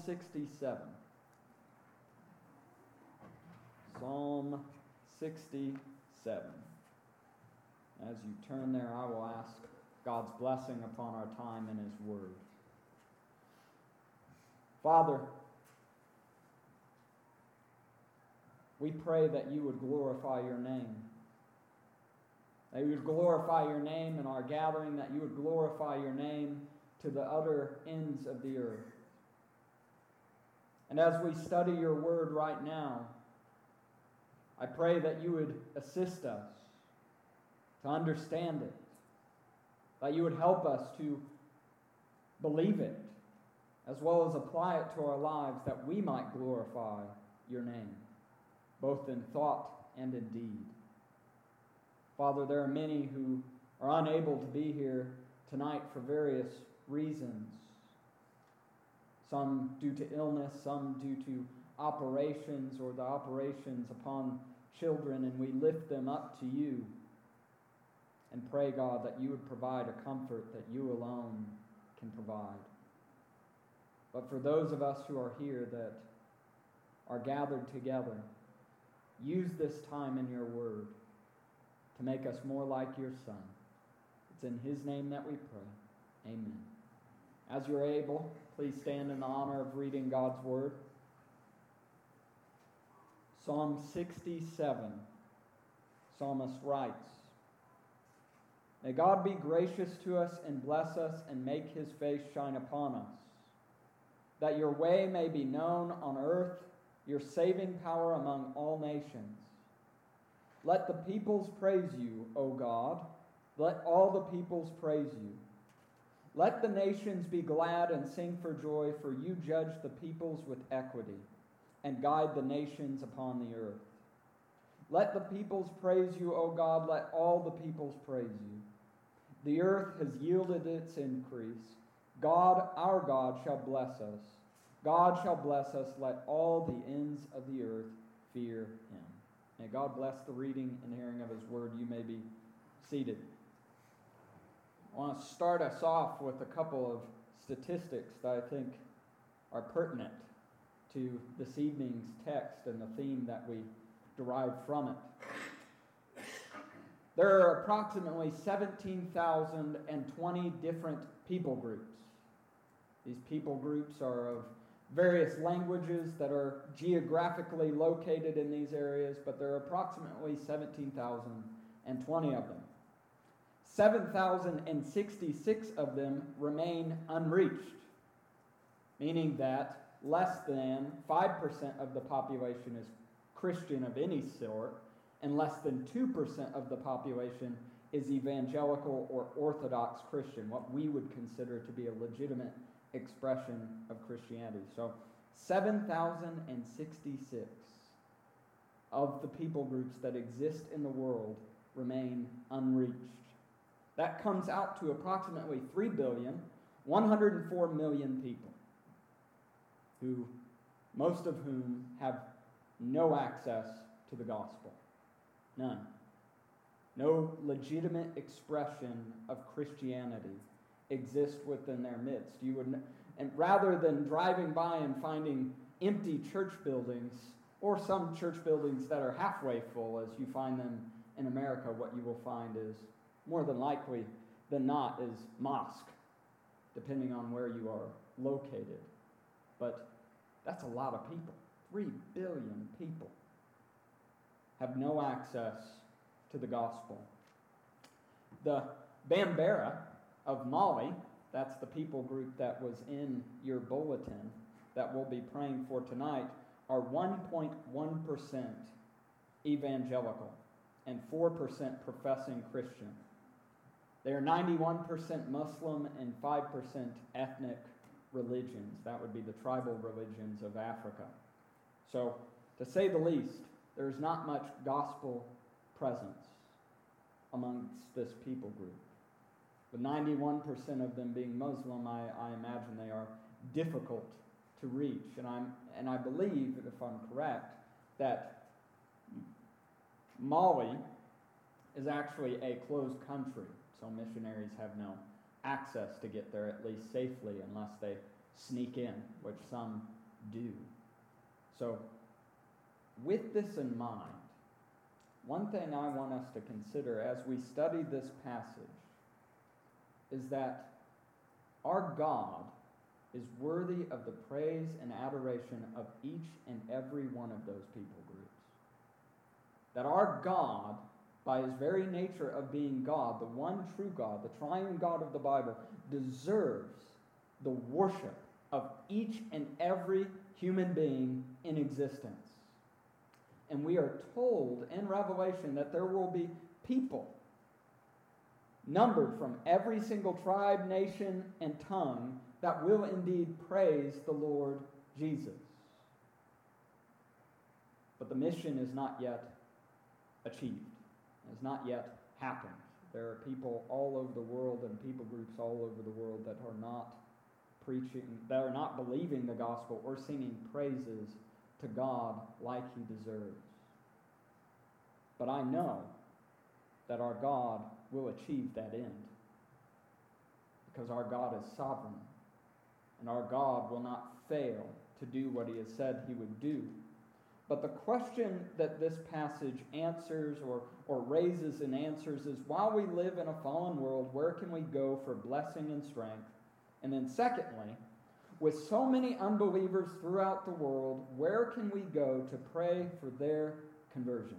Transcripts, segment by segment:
67. Psalm 67. As you turn there, I will ask God's blessing upon our time in His Word. Father, we pray that you would glorify your name. That you would glorify your name in our gathering, that you would glorify your name to the utter ends of the earth. And as we study your word right now, I pray that you would assist us to understand it, that you would help us to believe it, as well as apply it to our lives, that we might glorify your name, both in thought and in deed. Father, there are many who are unable to be here tonight for various reasons. Some due to illness, some due to operations or the operations upon children, and we lift them up to you and pray, God, that you would provide a comfort that you alone can provide. But for those of us who are here that are gathered together, use this time in your word to make us more like your Son. It's in his name that we pray. Amen. As you're able, please stand in the honor of reading God's word. Psalm 67, psalmist writes, "May God be gracious to us and bless us and make his face shine upon us, that your way may be known on earth, your saving power among all nations. Let the peoples praise you, O God. Let all the peoples praise you. Let the nations be glad and sing for joy, for you judge the peoples with equity and guide the nations upon the earth. Let the peoples praise you, O God. Let all the peoples praise you. The earth has yielded its increase. God, our God, shall bless us. God shall bless us. Let all the ends of the earth fear him." May God bless the reading and hearing of his word. You may be seated. I want to start us off with a couple of statistics that I think are pertinent to this evening's text and the theme that we derive from it. There are approximately 17,020 different people groups. These people groups are of various languages that are geographically located in these areas, but there are approximately 17,020 of them. 7,066 of them remain unreached, meaning that less than 5% of the population is Christian of any sort, and less than 2% of the population is evangelical or Orthodox Christian, what we would consider to be a legitimate expression of Christianity. So 7,066 of the people groups that exist in the world remain unreached. That comes out to approximately 3,104,000,000 people, who, most of whom have no access to the gospel. None. No legitimate expression of Christianity exists within their midst. And rather than driving by and finding empty church buildings, or some church buildings that are halfway full, as you find them in America, what you will find is, more than likely than not, is mosque, depending on where you are located. But that's a lot of people. 3 billion people have no access to the gospel. The Bambara of Mali, that's the people group that was in your bulletin that we'll be praying for tonight, are 1.1% evangelical and 4% professing Christian. They are 91% Muslim and 5% ethnic religions. That would be the tribal religions of Africa. So, to say the least, there's not much gospel presence amongst this people group. With 91% of them being Muslim, I imagine they are difficult to reach. And I believe, if I'm correct, that Mali is actually a closed country. So missionaries have no access to get there, at least safely, unless they sneak in, which some do. So, with this in mind, one thing I want us to consider as we study this passage is that our God is worthy of the praise and adoration of each and every one of those people groups. That our God, by his very nature of being God, the one true God, the triune God of the Bible, deserves the worship of each and every human being in existence. And we are told in Revelation that there will be people numbered from every single tribe, nation, and tongue that will indeed praise the Lord Jesus. But the mission is not yet achieved. It has not yet happened. There are people all over the world and people groups all over the world that are not preaching, that are not believing the gospel or singing praises to God like he deserves. But I know that our God will achieve that end, because our God is sovereign, and our God will not fail to do what he has said he would do. But the question that this passage answers or raises and answers is, while we live in a fallen world, where can we go for blessing and strength? And then secondly, with so many unbelievers throughout the world, where can we go to pray for their conversion?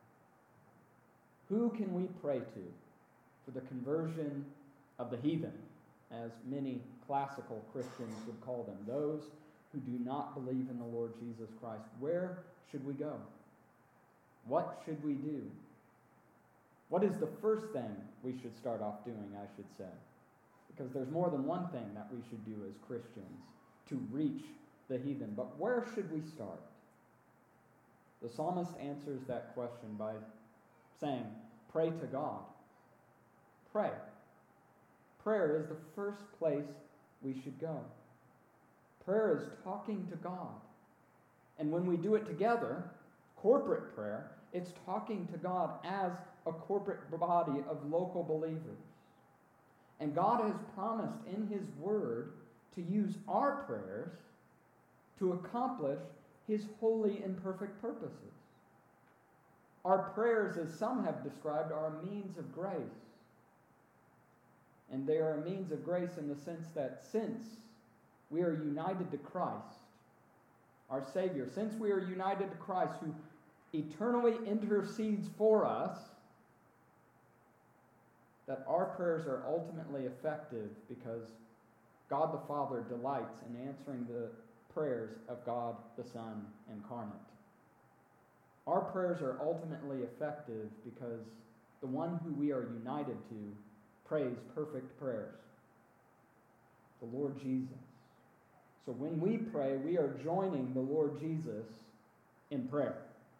Who can we pray to for the conversion of the heathen, as many classical Christians would call them, those who do not believe in the Lord Jesus Christ? Where should we go? What should we do? What is the first thing we should start off doing, I should say? Because there's more than one thing that we should do as Christians to reach the heathen. But where should we start? The psalmist answers that question by saying, pray to God. Pray. Prayer is the first place we should go. Prayer is talking to God. And when we do it together, corporate prayer, it's talking to God as a corporate body of local believers. And God has promised in his word to use our prayers to accomplish his holy and perfect purposes. Our prayers, as some have described, are a means of grace. And they are a means of grace in the sense that since we are united to Christ, our Savior, since we are united to Christ, who eternally intercedes for us, that our prayers are ultimately effective because God the Father delights in answering the prayers of God the Son incarnate. Our prayers are ultimately effective because the one who we are united to prays perfect prayers, the Lord Jesus. So when we pray, we are joining the Lord Jesus in prayer.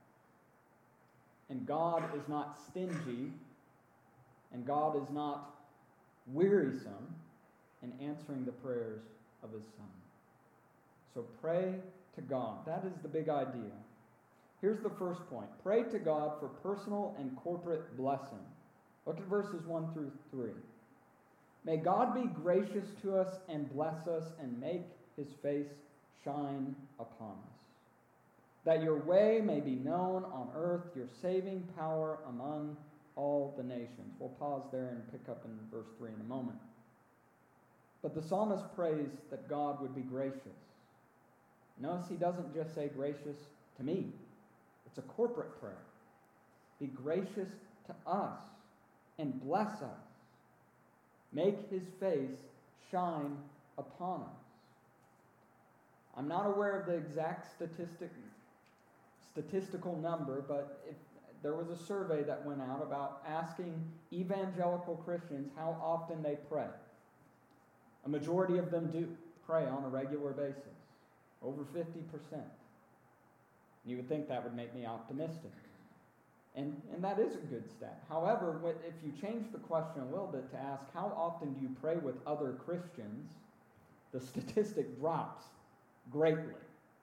And God is not stingy, and God is not wearisome in answering the prayers of his Son. So pray to God. That is the big idea. Here's the first point. Pray to God for personal and corporate blessing. Look at verses 1 through 3. May God be gracious to us and bless us and make his face shine upon us, that your way may be known on earth, your saving power among all the nations. We'll pause there and pick up in verse 3 in a moment. But the psalmist prays that God would be gracious. Notice he doesn't just say gracious to me. It's a corporate prayer. Be gracious to us and bless us. Make his face shine upon us. I'm not aware of the exact statistical number, but there was a survey that went out about asking evangelical Christians how often they pray. A majority of them do pray on a regular basis, over 50%. You would think that would make me optimistic. And that is a good stat. However, if you change the question a little bit to ask, how often do you pray with other Christians, the statistic drops greatly.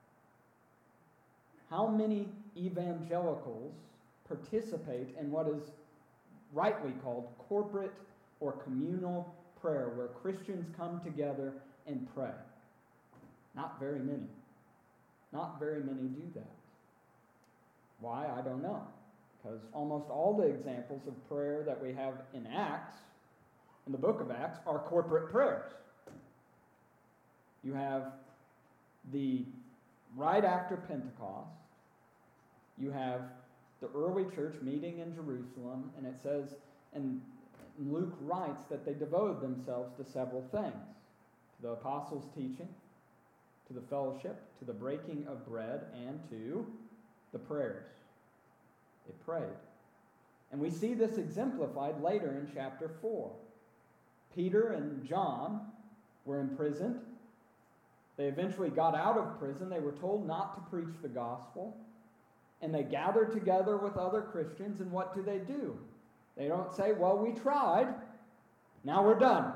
How many evangelicals participate in what is rightly called corporate or communal prayer, where Christians come together and pray? Not very many. Not very many do that. Why? I don't know. Because almost all the examples of prayer that we have in Acts, in the book of Acts, are corporate prayers. You have the right after Pentecost, you have the early church meeting in Jerusalem, and it says, and Luke writes that they devoted themselves to several things: to the apostles' teaching, to the fellowship, to the breaking of bread, and to the prayers. They prayed. And we see this exemplified later in chapter 4. Peter and John were imprisoned. They eventually got out of prison. They were told not to preach the gospel. And they gathered together with other Christians, and what do? They don't say, well, we tried, now we're done.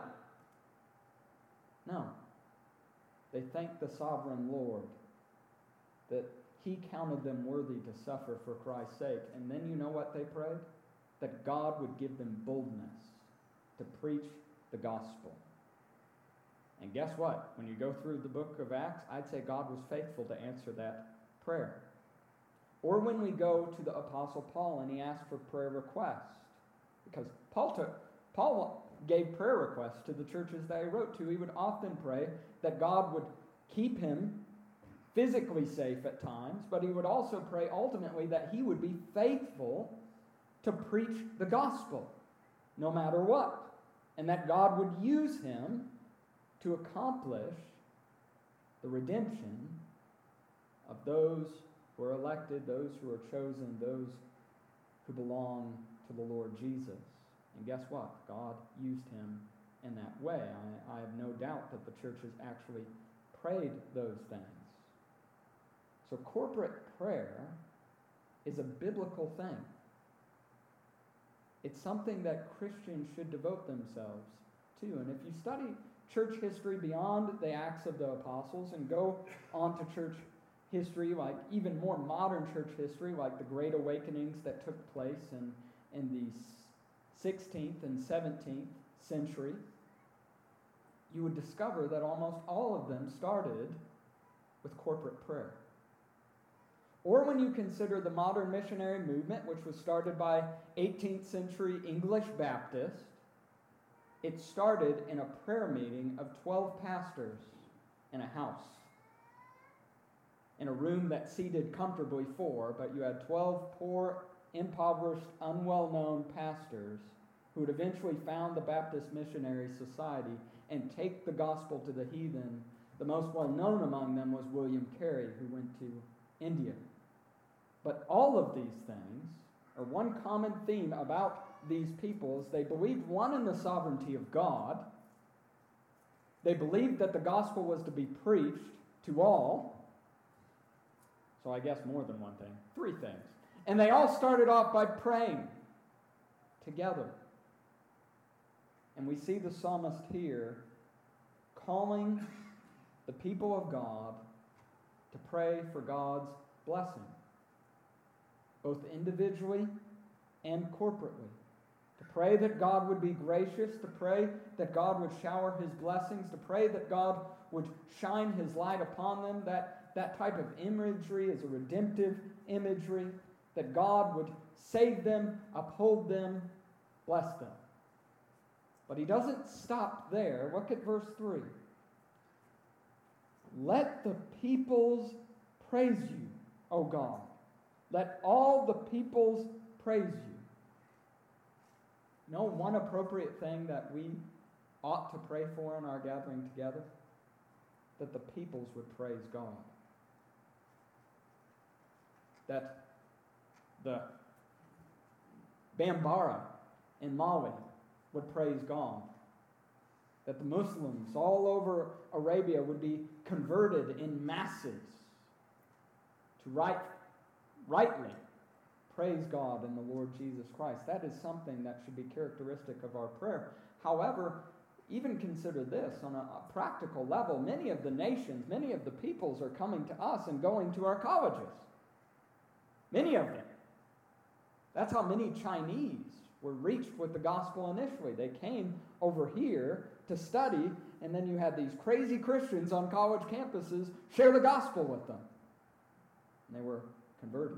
No. They thank the sovereign Lord that he counted them worthy to suffer for Christ's sake. And then you know what they prayed? That God would give them boldness to preach the gospel. And guess what? When you go through the book of Acts, I'd say God was faithful to answer that prayer. Or when we go to the Apostle Paul and he asked for prayer requests. Because Paul gave prayer requests to the churches that he wrote to. He would often pray that God would keep him physically safe at times, but he would also pray ultimately that he would be faithful to preach the gospel, no matter what, and that God would use him to accomplish the redemption of those who are elected, those who are chosen, those who belong to the Lord Jesus. And guess what? God used him in that way. I have no doubt that the churches actually prayed those things. So corporate prayer is a biblical thing. It's something that Christians should devote themselves to. And if you study church history beyond the Acts of the Apostles and go on to church history, like even more modern church history, like the Great Awakenings that took place in the 16th and 17th century, you would discover that almost all of them started with corporate prayer. Or when you consider the modern missionary movement, which was started by 18th century English Baptists, it started in a prayer meeting of 12 pastors in a house, in a room that seated comfortably 4, but you had 12 poor, impoverished, unwell-known pastors who would eventually found the Baptist Missionary Society and take the gospel to the heathen. The most well-known among them was William Carey, who went to India. But all of these things, or one common theme about these people, is they believed, one, in the sovereignty of God. They believed that the gospel was to be preached to all. So I guess more than one thing. 3 things. And they all started off by praying together. And we see the psalmist here calling the people of God to pray for God's blessing, both individually and corporately. To pray that God would be gracious, to pray that God would shower his blessings, to pray that God would shine his light upon them. That type of imagery is a redemptive imagery, that God would save them, uphold them, bless them. But he doesn't stop there. Look at verse 3. Let the peoples praise you, O God. Let all the peoples praise you. You know, one appropriate thing that we ought to pray for in our gathering together? That the peoples would praise God. That the Bambara in Mali would praise God. That the Muslims all over Arabia would be converted in masses to rightly praise God in the Lord Jesus Christ. That is something that should be characteristic of our prayer. However, even consider this on a practical level. Many of the nations, many of the peoples are coming to us and going to our colleges. Many of them. That's how many Chinese were reached with the gospel initially. They came over here to study, and then you had these crazy Christians on college campuses share the gospel with them. And they were converted.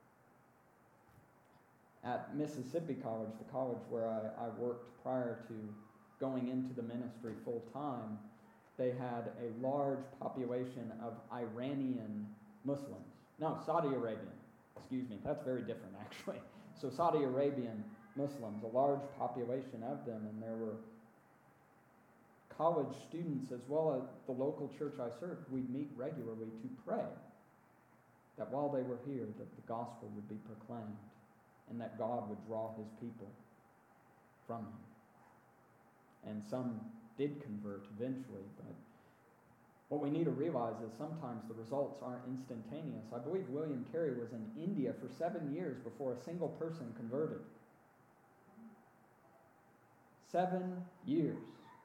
At Mississippi College, the college where I worked prior to going into the ministry full time, they had a large population of Iranian Muslims. No, Saudi Arabian. Excuse me, that's very different actually. So Saudi Arabian Muslims, a large population of them, and there were college students as well as the local church I served. We'd meet regularly to pray that while they were here, that the gospel would be proclaimed and that God would draw his people from him. And some did convert eventually, but what we need to realize is sometimes the results aren't instantaneous. I believe William Carey was in India for 7 years before a single person converted. 7 years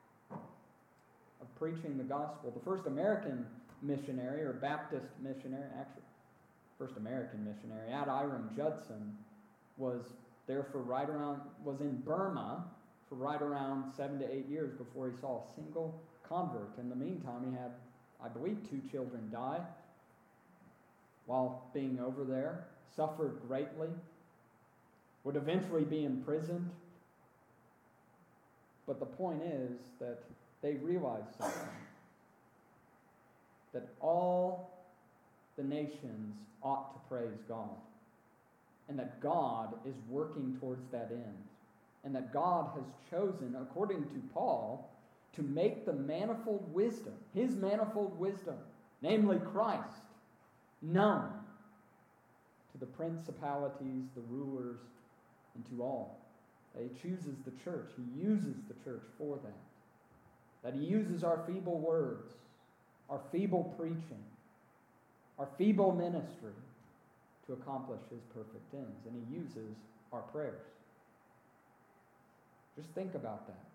of preaching the gospel. The first American missionary, or Baptist missionary, actually, first American missionary, Adoniram Judson, was in Burma for right around 7 to 8 years before he saw a single convert. In the meantime, he had, I believe, 2 children die while being over there, suffered greatly, would eventually be imprisoned. But the point is that they realized something, that all the nations ought to praise God, and that God is working towards that end, and that God has chosen, according to Paul, to make the manifold wisdom, his manifold wisdom, namely Christ, known to the principalities, the rulers, and to all. That he chooses the church. He uses the church for that. That he uses our feeble words, our feeble preaching, our feeble ministry to accomplish his perfect ends. And he uses our prayers. Just think about that.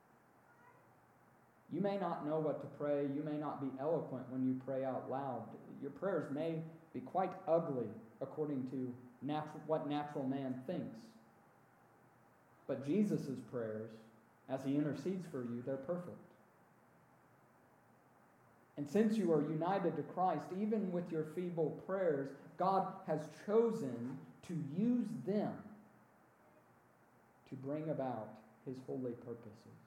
You may not know what to pray. You may not be eloquent when you pray out loud. Your prayers may be quite ugly according to what natural man thinks. But Jesus' prayers, as he intercedes for you, they're perfect. And since you are united to Christ, even with your feeble prayers, God has chosen to use them to bring about his holy purposes.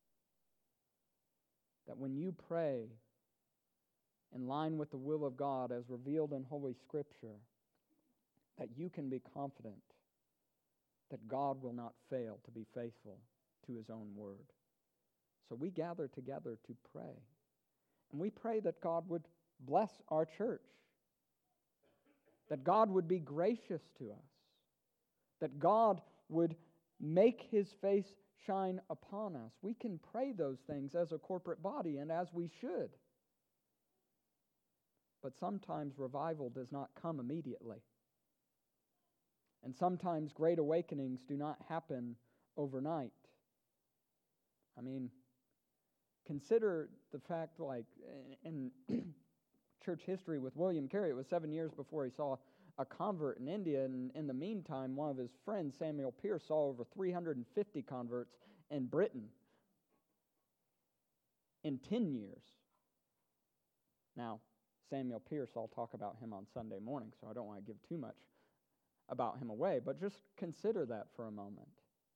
That when you pray in line with the will of God as revealed in Holy Scripture, that you can be confident that God will not fail to be faithful to his own word. So we gather together to pray. And we pray that God would bless our church, that God would be gracious to us, that God would make his face shine upon us. We can pray those things as a corporate body, and as we should. But sometimes revival does not come immediately. And sometimes great awakenings do not happen overnight. I mean, consider the fact, like, in church history with William Carey, it was 7 years before he saw a convert in India, and in the meantime, one of his friends, Samuel Pierce, saw over 350 converts in Britain in 10 years. Now, Samuel Pierce, I'll talk about him on Sunday morning, so I don't want to give too much about him away, but just consider that for a moment.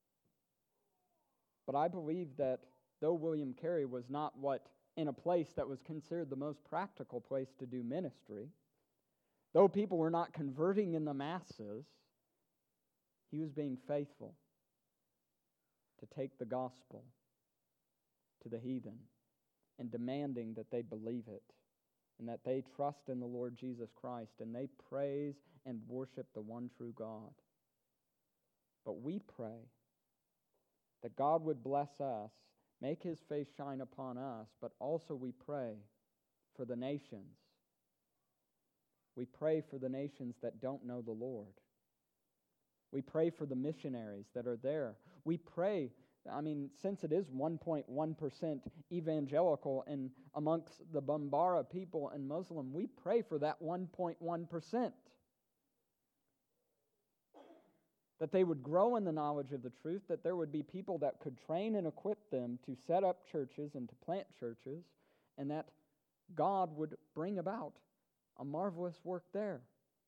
But I believe that though William Carey was not in a place that was considered the most practical place to do ministry, though people were not converting in the masses, he was being faithful to take the gospel to the heathen and demanding that they believe it and that they trust in the Lord Jesus Christ and they praise and worship the one true God. But we pray that God would bless us, make his face shine upon us, but also we pray for the nations. We pray for the nations that don't know the Lord. We pray for the missionaries that are there. We pray, since it is 1.1% evangelical and amongst the Bambara people and Muslim, we pray for that 1.1%. that they would grow in the knowledge of the truth, that there would be people that could train and equip them to set up churches and to plant churches, and that God would bring about a marvelous work there,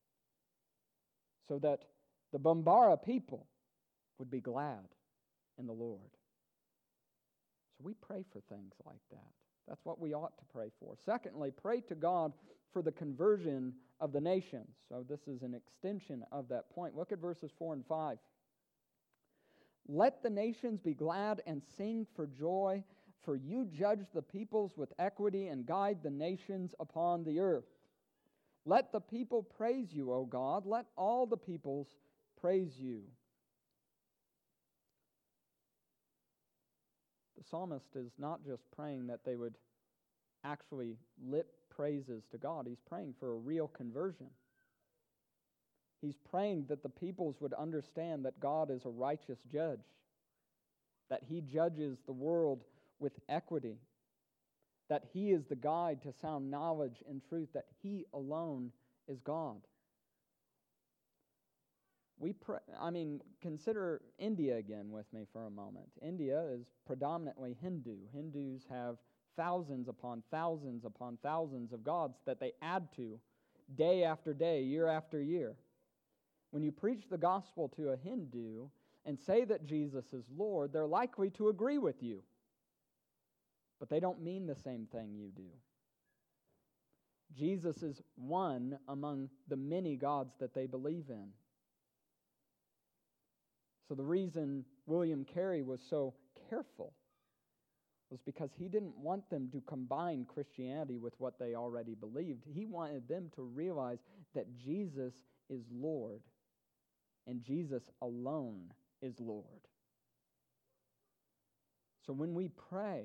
so that the Bambara people would be glad in the Lord. So we pray for things like that. That's what we ought to pray for. Secondly, pray to God for the conversion of the nations. So this is an extension of that point. Look at verses 4 and 5. Let the nations be glad and sing for joy, for you judge the peoples with equity and guide the nations upon the earth. Let the people praise you, O God. Let all the peoples praise you. The psalmist is not just praying that they would actually lip praises to God. He's praying for a real conversion. He's praying that the peoples would understand that God is a righteous judge, that He judges the world with equity, that He is the guide to sound knowledge and truth, that He alone is God. Consider India again with me for a moment. India is predominantly Hindu. Hindus have thousands upon thousands upon thousands of gods that they add to day after day, year after year. When you preach the gospel to a Hindu and say that Jesus is Lord, they're likely to agree with you. But they don't mean the same thing you do. Jesus is one among the many gods that they believe in. So the reason William Carey was so careful was because he didn't want them to combine Christianity with what they already believed. He wanted them to realize that Jesus is Lord, and Jesus alone is Lord. So when we pray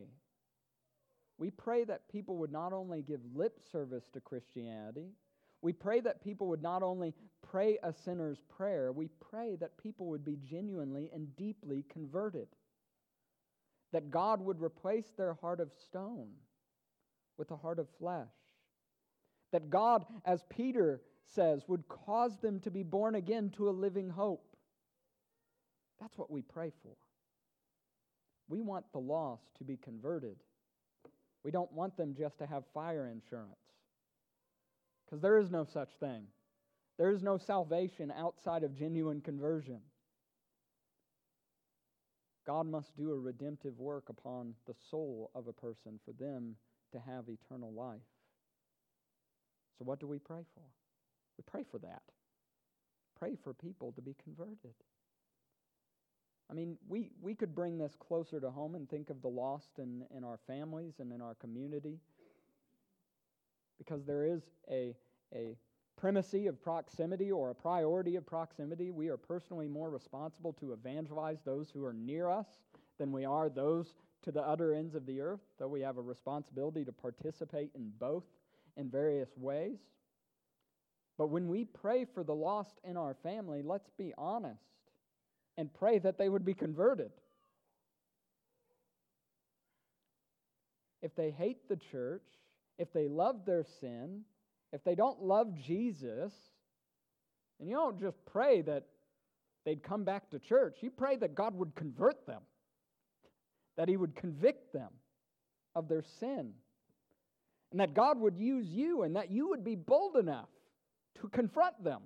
that people would not only give lip service to Christianity, we pray that people would not only pray a sinner's prayer, we pray that people would be genuinely and deeply converted. That God would replace their heart of stone with a heart of flesh. That God, as Peter says, would cause them to be born again to a living hope. That's what we pray for. We want the lost to be converted. We don't want them just to have fire insurance. Because there is no such thing. There is no salvation outside of genuine conversion. God must do a redemptive work upon the soul of a person for them to have eternal life. So what do we pray for? We pray for that. Pray for people to be converted. We could bring this closer to home and think of the lost in our families and in our community. Because there is a primacy of proximity or a priority of proximity. We are personally more responsible to evangelize those who are near us than we are those to the other ends of the earth, though we have a responsibility to participate in both in various ways. But when we pray for the lost in our family, let's be honest and pray that they would be converted. If they hate the church, if they love their sin, if they don't love Jesus, then you don't just pray that they'd come back to church. You pray that God would convert them, that He would convict them of their sin, and that God would use you and that you would be bold enough to confront them.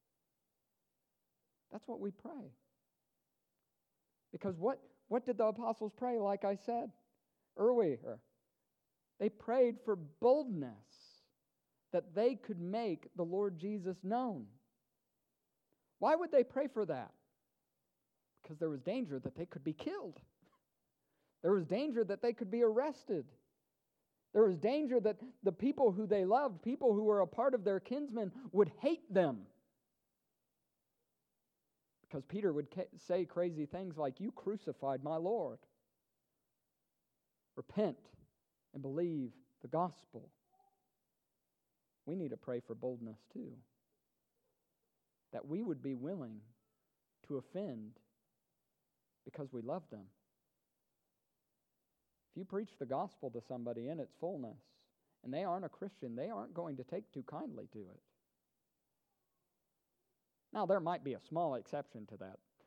That's what we pray. Because what did the apostles pray, like I said earlier? They prayed for boldness, that they could make the Lord Jesus known. Why would they pray for that? Because there was danger that they could be killed. There was danger that they could be arrested. There was danger that the people who they loved, people who were a part of their kinsmen, would hate them. Because Peter would say crazy things like, "You crucified my Lord." Repent and believe the gospel. We need to pray for boldness too. That we would be willing to offend because we love them. If you preach the gospel to somebody in its fullness and they aren't a Christian, they aren't going to take too kindly to it. Now, there might be a small exception to that.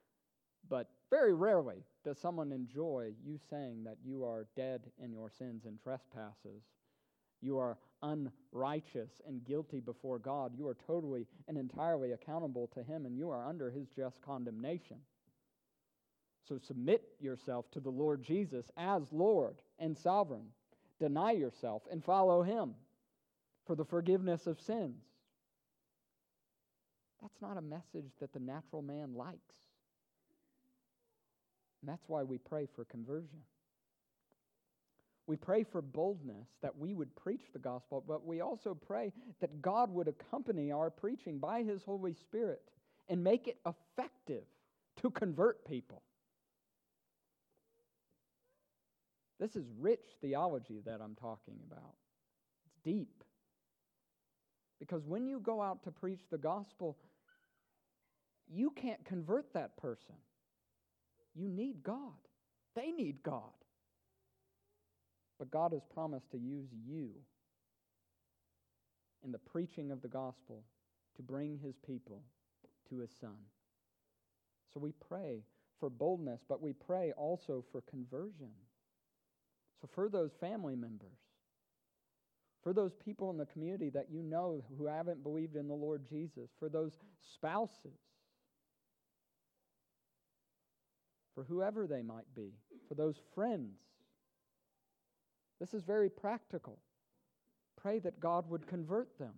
But very rarely does someone enjoy you saying that you are dead in your sins and trespasses. You are unrighteous and guilty before God. You are totally and entirely accountable to Him, and you are under His just condemnation. So submit yourself to the Lord Jesus as Lord and sovereign. Deny yourself and follow Him for the forgiveness of sins. That's not a message that the natural man likes. And that's why we pray for conversion. We pray for boldness that we would preach the gospel, but we also pray that God would accompany our preaching by His Holy Spirit and make it effective to convert people. This is rich theology that I'm talking about. It's deep. Because when you go out to preach the gospel, you can't convert that person. You need God. They need God. But God has promised to use you in the preaching of the gospel to bring His people to His Son. So we pray for boldness, but we pray also for conversion. So for those family members, for those people in the community that you know who haven't believed in the Lord Jesus, for those spouses, for whoever they might be, for those friends, this is very practical. Pray that God would convert them.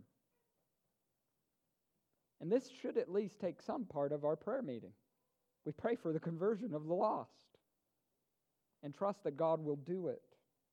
And this should at least take some part of our prayer meeting. We pray for the conversion of the lost and trust that God will do it.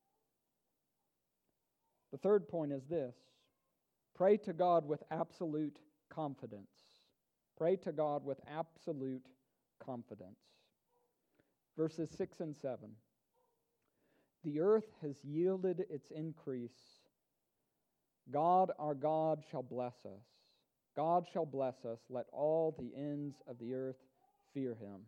The third point is this: pray to God with absolute confidence. Pray to God with absolute confidence. Verses 6 and 7. The earth has yielded its increase. God, our God, shall bless us. God shall bless us. Let all the ends of the earth fear Him.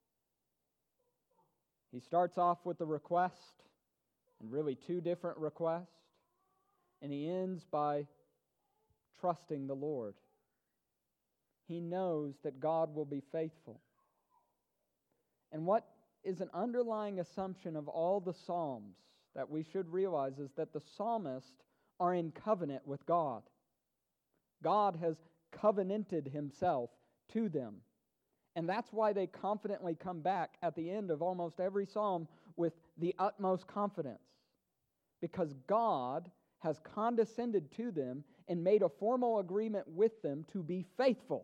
He starts off with the request, and really two different requests, and he ends by trusting the Lord. He knows that God will be faithful. And what is an underlying assumption of all the Psalms that we should realize is that the psalmists are in covenant with God. God has covenanted Himself to them. And that's why they confidently come back at the end of almost every psalm with the utmost confidence. Because God has condescended to them and made a formal agreement with them to be faithful,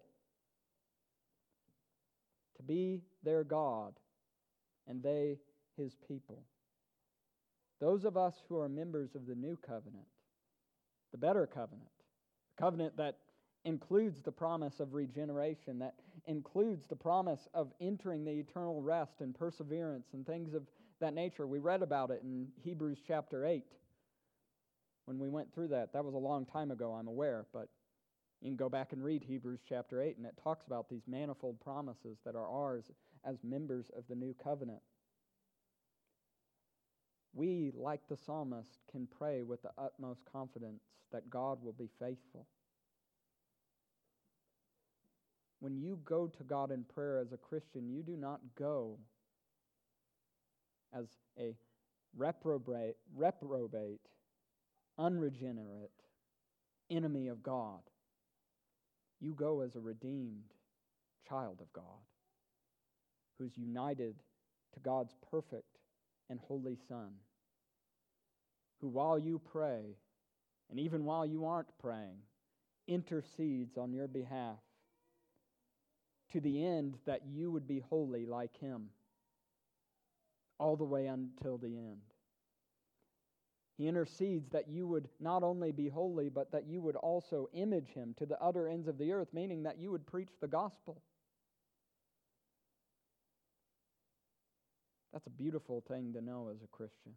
to be their God, and they His people. Those of us who are members of the new covenant, the better covenant, the covenant that includes the promise of regeneration, that includes the promise of entering the eternal rest and perseverance and things of that nature. We read about it in Hebrews chapter 8 when we went through that. That was a long time ago, I'm aware, but you can go back and read Hebrews chapter 8, and it talks about these manifold promises that are ours as members of the new covenant. We, like the psalmist, can pray with the utmost confidence that God will be faithful. When you go to God in prayer as a Christian, you do not go as a reprobate, unregenerate enemy of God. You go as a redeemed child of God who's united to God's perfect and holy Son, who while you pray, and even while you aren't praying, intercedes on your behalf to the end that you would be holy like Him, all the way until the end. He intercedes that you would not only be holy, but that you would also image Him to the utter ends of the earth, meaning that you would preach the gospel. That's a beautiful thing to know as a Christian,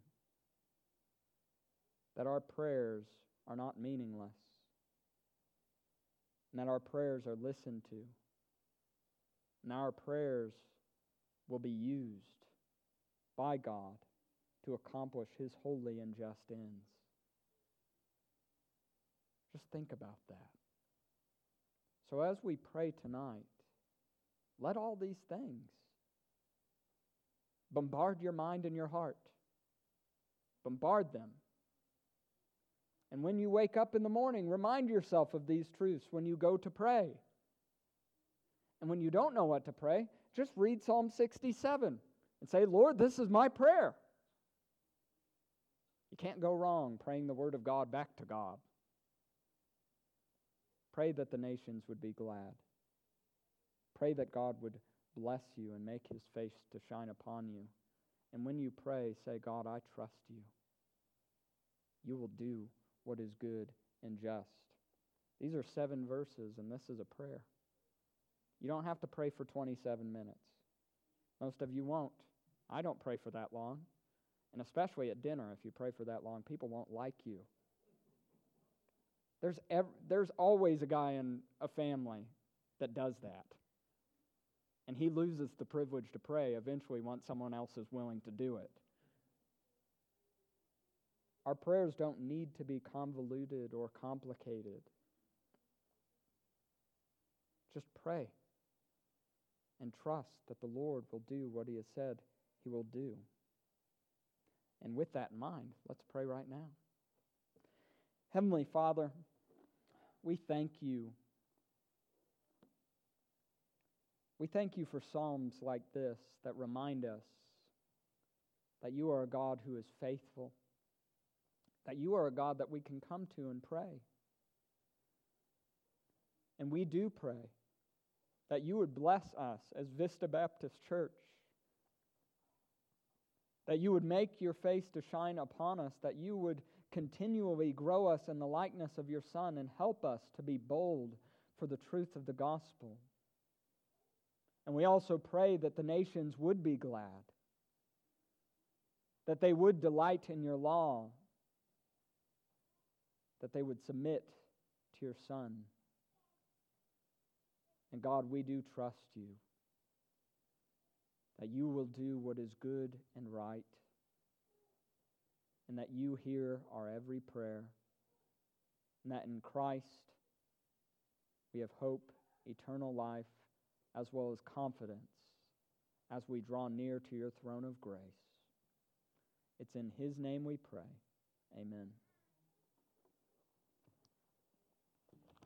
that our prayers are not meaningless, and that our prayers are listened to, and our prayers will be used by God to accomplish His holy and just ends. Just think about that. So as we pray tonight, let all these things Bombard your mind and your heart. Bombard them. And when you wake up in the morning, remind yourself of these truths when you go to pray. And when you don't know what to pray, just read Psalm 67 and say, Lord, this is my prayer. You can't go wrong praying the Word of God back to God. Pray that the nations would be glad. Pray that God would bless you and make His face to shine upon you. And when you pray, say, God, I trust you. You will do what is good and just. These are 7 verses, and this is a prayer. You don't have to pray for 27 minutes. Most of you won't. I don't pray for that long. And especially at dinner, if you pray for that long, people won't like you. There's always a guy in a family that does that. And he loses the privilege to pray eventually once someone else is willing to do it. Our prayers don't need to be convoluted or complicated. Just pray and trust that the Lord will do what He has said He will do. And with that in mind, let's pray right now. Heavenly Father, we thank you. We thank you for Psalms like this that remind us that you are a God who is faithful, that you are a God that we can come to and pray. And we do pray that you would bless us as Vista Baptist Church, that you would make your face to shine upon us, that you would continually grow us in the likeness of your Son and help us to be bold for the truth of the gospel. And we also pray that the nations would be glad, that they would delight in your law, that they would submit to your Son. And God, we do trust you, that you will do what is good and right, and that you hear our every prayer, and that in Christ we have hope, eternal life, as well as confidence as we draw near to your throne of grace. It's in His name we pray. Amen.